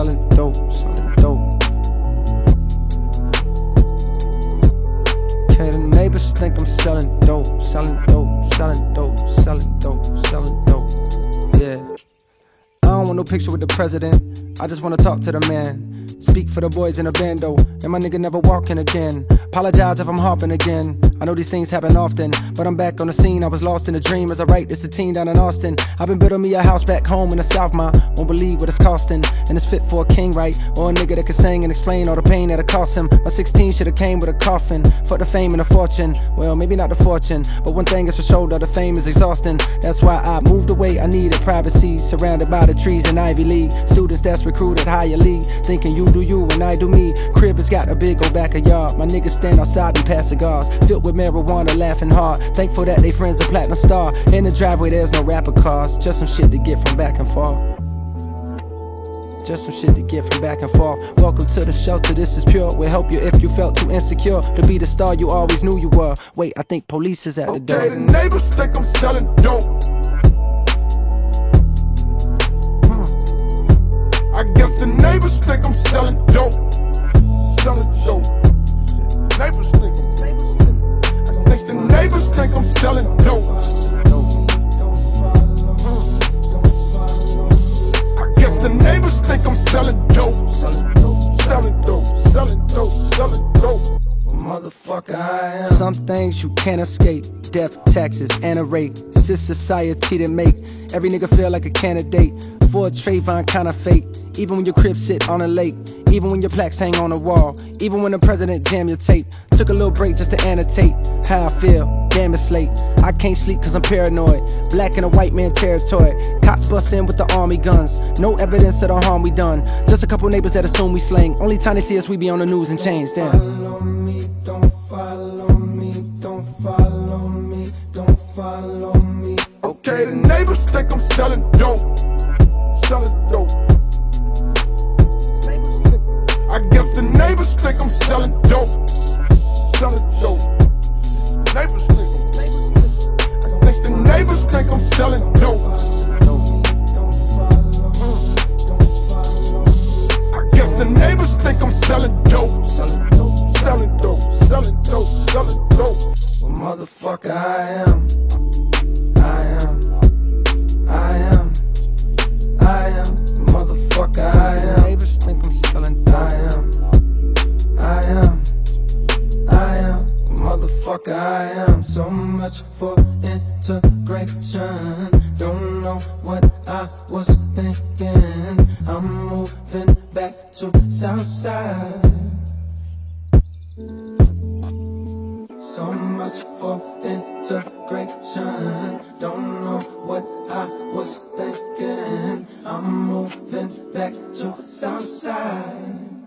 selling dope, selling dope. Okay, the neighbors think I'm selling dope, selling dope, selling dope, selling dope, selling dope. Yeah. I don't want no picture with the president, I just wanna talk to the man. Speak for the boys in the bando, and my nigga never walking again. Apologize if I'm harping again, I know these things happen often, but I'm back on the scene. I was lost in a dream as I write this 18 down in Austin. I've been building me a house back home in the South, ma won't believe what it's costing. And it's fit for a king, right? Or a nigga that can sing and explain all the pain that it cost him. My 16 should've came with a coffin. Fuck the fame and the fortune, well maybe not the fortune, but one thing is for sure, that the fame is exhausting. That's why I moved away, I needed privacy. Surrounded by the trees in Ivy League, students that's recruited higher league, thinking you do you and I do me. Crib has got a big old backyard, my niggas stand outside and pass cigars, filled with marijuana, laughing hard. Thankful that they friends a platinum star. In the driveway there's no rapper cars, just some shit to get from back and forth. Just some shit to get from back and forth. Welcome to the shelter, this is pure. We'll help you if you felt too insecure to be the star you always knew you were. Wait, I think police is at the door. Okay, the neighbors think I'm selling dope. I guess the neighbors think I'm selling dope. Selling dope. Neighbors think I guess the neighbors think I'm selling dope. I guess the neighbors think I'm selling dope. Selling dope, selling dope, selling dope, selling dope. Motherfucker, I am. Some things you can't escape. Death, taxes, and a rape. It's this society that make every nigga feel like a candidate for a Trayvon kind of fate. Even when your crib sit on a lake, even when your plaques hang on a wall, even when the president jam your tape. Took a little break just to annotate how I feel. Damn, it's late. I can't sleep cause I'm paranoid. Black in a white man territory. Cops bust in with the army guns. No evidence of the harm we done. Just a couple neighbors that assume we slang. Only time they see us we be on the news and change. Damn. Follow me, don't follow me, don't follow me, don't follow me. Okay, the neighbors think I'm selling dope. Selling dope. I guess the neighbors think I'm selling dope. Selling dope. Neighbors think I guess the neighbors think I'm selling dope. I guess the neighbors think I'm selling dope. Selling dope. Selling dope. Selling dope. Selling dope. Well, motherfucker, I am. I am. I am. I am. Motherfucker, I am. Neighbors think I'm selling dope. I am. I am. I am. Motherfucker, I am. So much for integration. Don't know what I was thinking. I'm moving back to Southside. So much for integration. Don't know what I was thinking. I'm moving back to Southside.